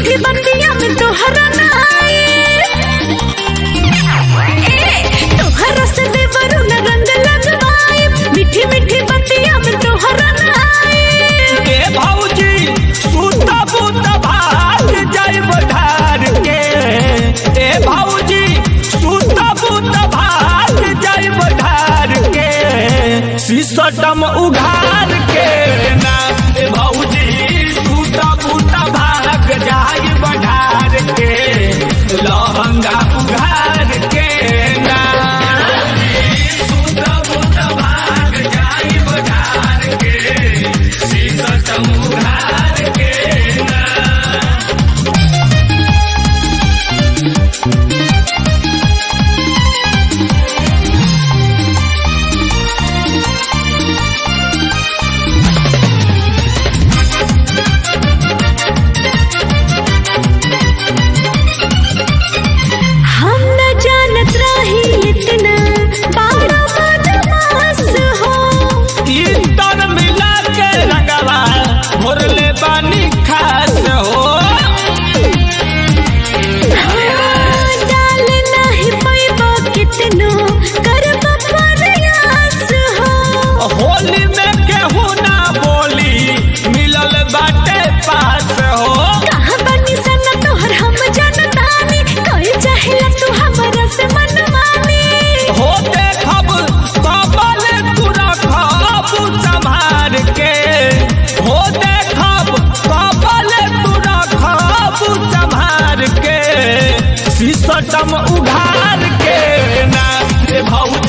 मीठी बत्तियां में तोहरा नहाए तोहरा से देवरू न रंग लगवाए मीठी मीठी बत्तियां में तोहरा नहाए ए भौजी सूता बूता भाग जाई बढ़ार के ए भौजी सूता बूता भाग जाई बढ़ार के सिसटम उघार के ना ए भौजी सूता बूता भाग जाई बढ़ार के लहंगा उघार के ना सूता बूता भाग जाई बढ़ार के सिसटम उघार के ना हम न जानत रही इतना बड़ा बदमाश हो इंटर मिला के रंगवा भोरले बानी खास हो डाल नहीं पैबो कितनो करब प्रयास हो होली में केहू ना बोली मिलल बाटे पास हो कहाँ बनी सन तोहर हम जानतानी कोई चाहेला तू हमरा से मनमानी हो देखब कबल तू रखब संभार के हो देखब कबल तू रखब संभार के सिसटम उघार के ना ए भौजी